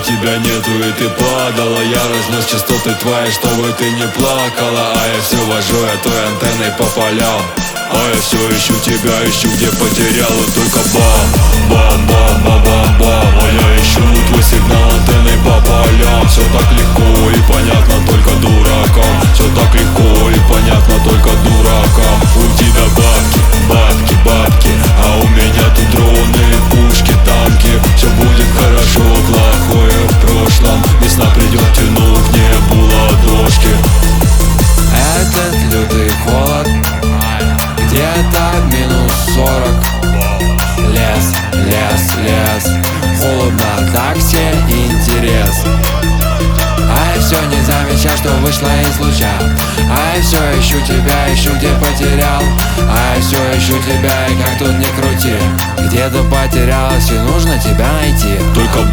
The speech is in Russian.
тебя нету и ты падала. Я разнес частоты твои, чтобы ты не плакала. А я все вожу этой антенной по полям. А я все ищу тебя, ищу где потерял. И только бам, бам, бам, бам, бам, бам. А я ищу твой сигнал антенной по полям. Все так легко и понятно только дуракам. Все так легко и понятно только дуракам. У тебя бабки, бабки, бабки, а у меня тут дроны, пушки, танки. Все будет хорошо, плохое в прошлом. Весна придет, тяну к небу ладошки. Этот лютый холод, где-то -40. Лес, лес, лес, холодно, так все интерес. А я все не замечал, что вышло из луча. А я все ищу тебя, ищу где потерял. А я все ищу тебя, и как тут не крути. Где-то потерялась и нужно тебя найти. Только